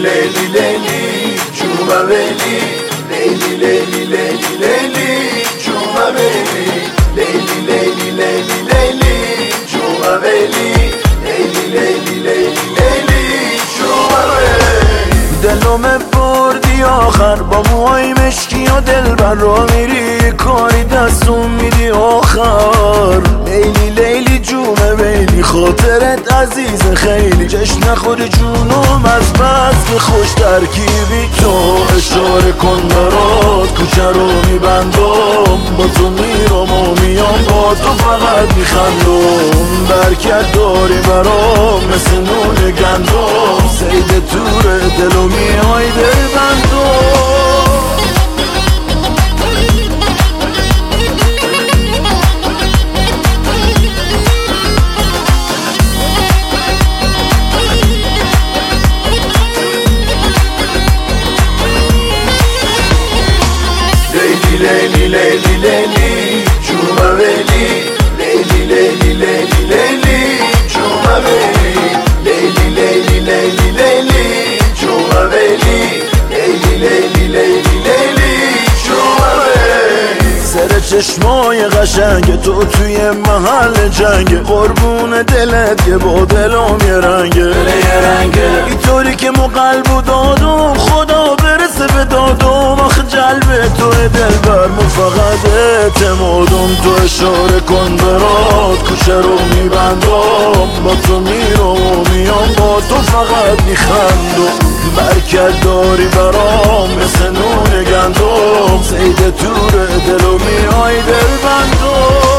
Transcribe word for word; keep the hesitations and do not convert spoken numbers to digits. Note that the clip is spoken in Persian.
لیلی لیلی جوما ویلی لیلی لیلی لیلی لیلی جوما ویلی لیلی لیلی لیلی لیلی جوما ویلی لیلی لیلی لیلی لیلی جوما ویلی دلم بردی آخر با موهای مشکی و دلبر را میری کاری دستون میدی آخر لیلی لیلی جومه ویلی خاطرت عزیز خیلی جشن نخوری جونم از بس که خوش ترکیبی تو اشاره کن برات کوچه رو میبندم با تو میرم و میام با تو فقط میخندم برکت داری برام مثل نون گندم سید تور دلو میای دل بندم لیلی لیلی لیلی جوما ویلی لیلی لیلی لیلی لیلی جوما ویلی لیلی لیلی لیلی لیلی جوما ویلی لیلی لیلی لیلی لیلی جوما ویلی سر چشمای قشنگ تو توی محل جنگ قربون دلت که با دلم یه رنگه یه رنگه اینطوری که مو قلبو دادم خدا برسه به دادم آخه جلب تو دلبر مو فقط اعتمادم تو اشاره کن برات کوچه رو میبندم با تو میرم و میام با تو فقط میخندم برکت داری برام مثل نون گندم سید تور دلو میای دل بندم